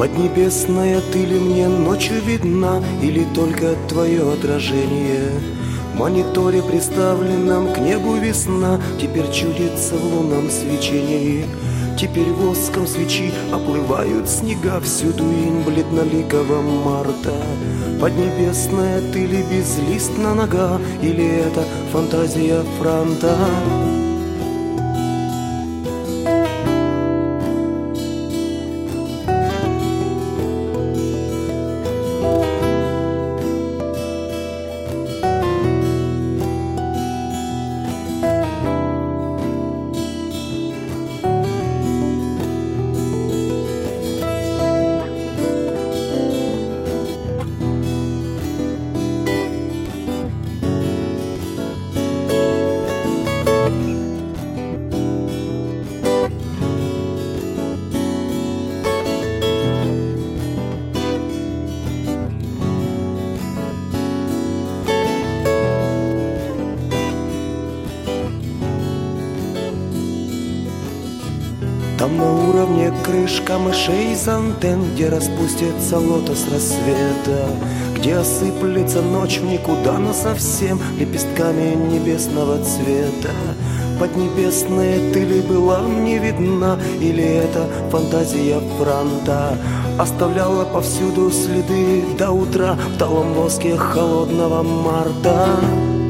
Поднебесная, ты ли мне ночью видна, или только твое отражение? В мониторе, приставленном к небу, весна теперь чудится в лунном свечении. Теперь воском свечи оплывают снега, всюду инь бледноликого марта. Поднебесная, ты ли безлистна нога, или это фантазия франта? Там на уровне крыш камышей из антенн, где распустится лотос рассвета, где осыплется ночь в никуда насовсем лепестками небесного цвета. Поднебесная, ты ли была мне видна, или это фантазия франта? Оставляла повсюду следы до утра в талом воске холодного марта.